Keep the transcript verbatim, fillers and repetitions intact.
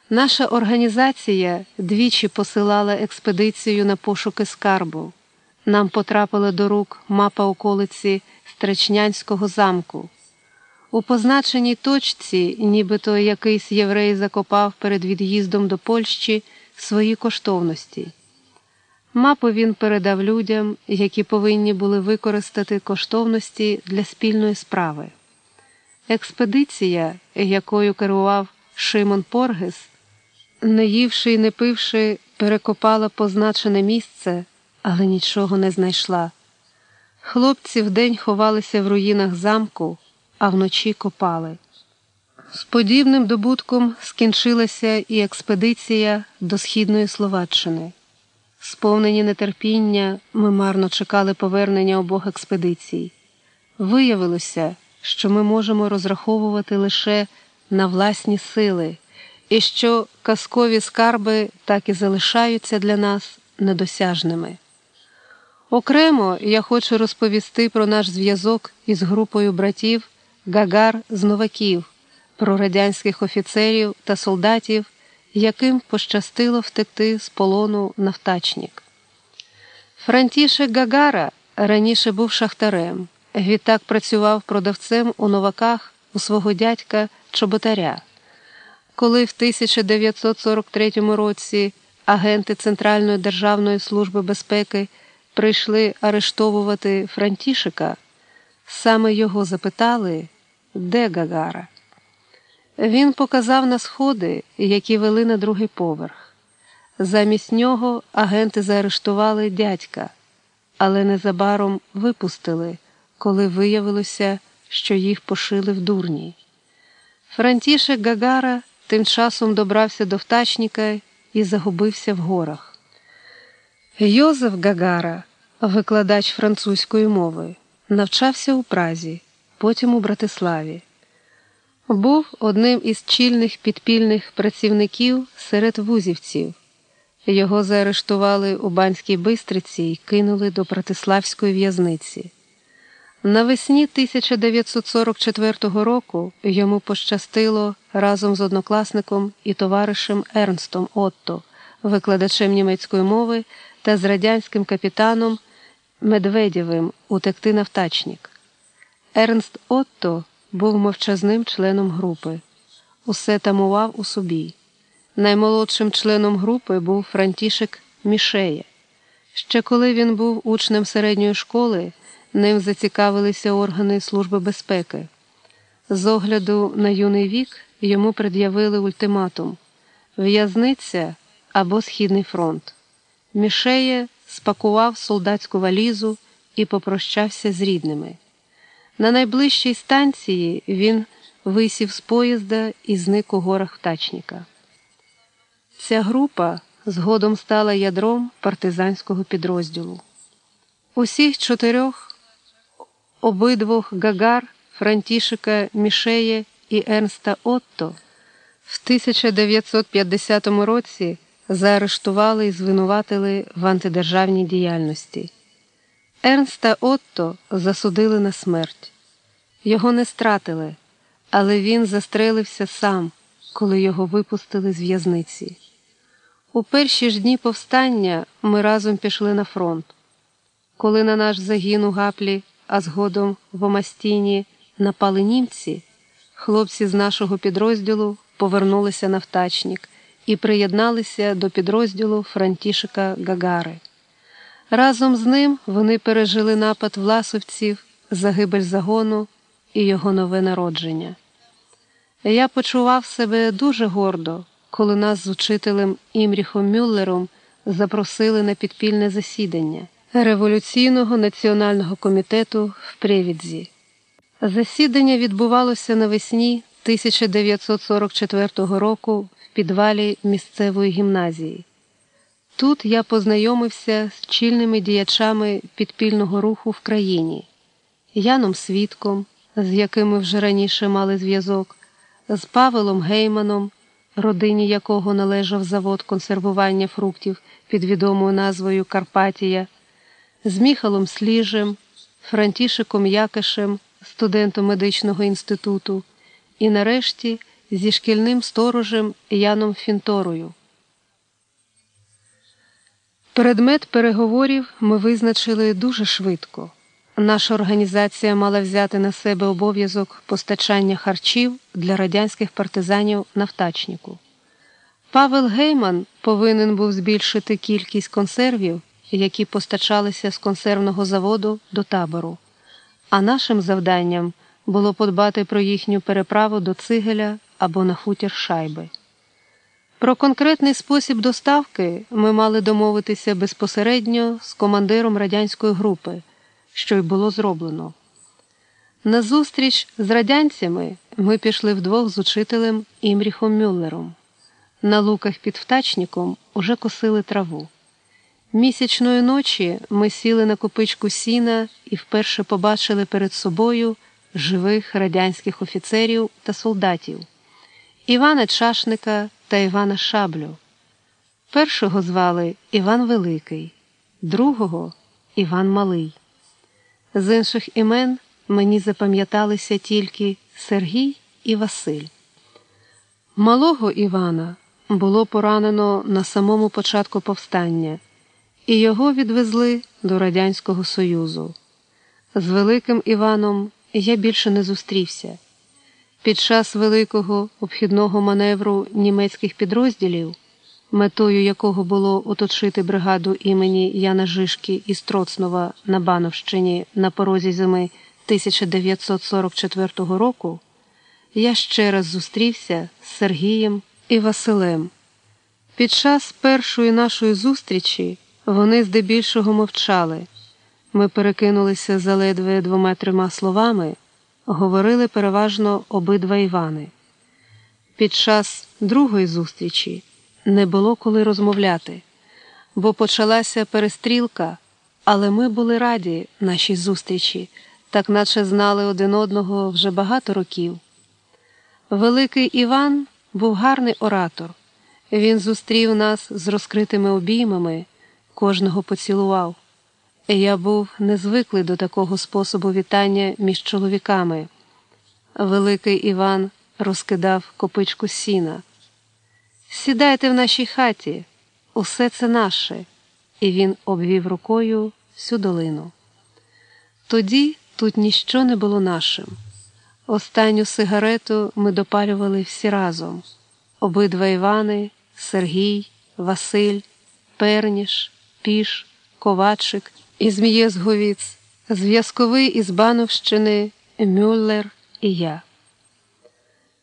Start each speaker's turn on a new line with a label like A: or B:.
A: Наша організація двічі посилала експедицію на пошуки скарбу. Нам потрапила до рук мапа околиці Стречнянського замку. У позначеній точці нібито якийсь єврей закопав перед від'їздом до Польщі свої коштовності. Мапу він передав людям, які повинні були використати коштовності для спільної справи. Експедиція, якою керував Шимон Поргес, не ївши й не пивши, перекопала позначене місце, але нічого не знайшла. Хлопці вдень ховалися в руїнах замку, а вночі копали. З подібним добутком скінчилася і експедиція до Східної Словаччини. Сповнені нетерпіння, ми марно чекали повернення обох експедицій. Виявилося, що ми можемо розраховувати лише на власні сили, і що казкові скарби так і залишаються для нас недосяжними. Окремо я хочу розповісти про наш зв'язок із групою братів Гагар з Новаків, про радянських офіцерів та солдатів, яким пощастило втекти з полону Навтачнік. Франтішек Гагара раніше був шахтарем, відтак працював продавцем у Новаках у свого дядька Чоботаря. Коли в тисяча дев'ятсот сорок третьому році агенти Центральної державної служби безпеки прийшли арештовувати Франтішека, саме його запитали, де Гагара. Він показав на сходи, які вели на другий поверх. Замість нього агенти заарештували дядька, але незабаром випустили, коли виявилося, що їх пошили в дурні. Франтішек Гагара тим часом добрався до Втачніка і загубився в горах. Йозеф Гагара, викладач французької мови, навчався у Празі, потім у Братиславі. Був одним із чільних підпільних працівників серед вузівців. Його заарештували у Банській Бистриці і кинули до Братиславської в'язниці. Навесні тисяча дев'ятсот сорок четвертого року йому пощастило разом з однокласником і товаришем Ернстом Отто, викладачем німецької мови, та з радянським капітаном Медведєвим утекти на Втачнік. Ернст Отто був мовчазним членом групи. Усе тамував у собі. Наймолодшим членом групи був Франтішек Мішея. Ще коли він був учнем середньої школи, ним зацікавилися органи Служби безпеки. З огляду на юний вік йому пред'явили ультиматум – в'язниця або Східний фронт. Мішея спакував солдатську валізу і попрощався з рідними. На найближчій станції він висів з поїзда і зник у горах Втачніка. Ця група згодом стала ядром партизанського підрозділу. Усіх чотирьох, обидвох Гагар, Франтішека Мішея і Ернста Отто, в тисяча дев'ятсот п'ятдесятому році заарештували і звинуватили в антидержавній діяльності. Ернста Отто засудили на смерть. Його не стратили, але він застрелився сам, коли його випустили з в'язниці. У перші ж дні повстання ми разом пішли на фронт. Коли на наш загін у Гаплі, а згодом в Омастіні напали німці, хлопці з нашого підрозділу повернулися на Втачнік і приєдналися до підрозділу Франтішека Гагари. Разом з ним вони пережили напад власовців, загибель загону і його нове народження. Я почував себе дуже гордо, коли нас з учителем Імріхом Мюллером запросили на підпільне засідання Революційного національного комітету в Прєвідзі. Засідання відбувалося навесні тисяча дев'ятсот сорок четвертого року в підвалі місцевої гімназії. Тут я познайомився з чільними діячами підпільного руху в країні. Яном Свідком, з яким ми вже раніше мали зв'язок, з Павелом Гейманом, родині якого належав завод консервування фруктів під відомою назвою «Карпатія», з Міхалом Сліжем, Франтішеком Якишем, студентом медичного інституту, і нарешті зі шкільним сторожем Яном Фінторою. Предмет переговорів ми визначили дуже швидко. Наша організація мала взяти на себе обов'язок постачання харчів для радянських партизанів на Втачніку. Павел Гейман повинен був збільшити кількість консервів, які постачалися з консервного заводу до табору, а нашим завданням було подбати про їхню переправу до Цигеля або на хутір Шайби. Про конкретний спосіб доставки ми мали домовитися безпосередньо з командиром радянської групи, що й було зроблено. На зустріч з радянцями ми пішли вдвох з учителем Імріхом Мюллером. На луках під Втачніком уже косили траву. Місячної ночі ми сіли на копичку сіна і вперше побачили перед собою живих радянських офіцерів та солдатів – Івана Чашника та Івана Шаблю. Першого звали Іван Великий, другого – Іван Малий. З інших імен мені запам'яталися тільки Сергій і Василь. Малого Івана було поранено на самому початку повстання, і його відвезли до Радянського Союзу. З Великим Іваном я більше не зустрівся. Під час великого обхідного маневру німецьких підрозділів, метою якого було оточити бригаду імені Яна Жишки із Троцнова на Бановщині на порозі зими тисяча дев'ятсот сорок четвертого року, я ще раз зустрівся з Сергієм і Василем. Під час першої нашої зустрічі вони здебільшого мовчали. Ми перекинулися заледве двома-трьома словами, говорили переважно обидва Івани. Під час другої зустрічі не було коли розмовляти, бо почалася перестрілка, але ми були раді нашій зустрічі, так наче знали один одного вже багато років. Великий Іван був гарний оратор. Він зустрів нас з розкритими обіймами, кожного поцілував. Я був незвиклий до такого способу вітання між чоловіками. Великий Іван розкидав копичку сіна. «Сідайте в нашій хаті, усе це наше», і він обвів рукою всю долину. Тоді тут ніщо не було нашим. Останню сигарету ми допалювали всі разом. Обидва Івани, Сергій, Василь, Перніш, Піш, Ковачик із М'єзговіц, зв'язковий із Бановщини, Мюллер і я.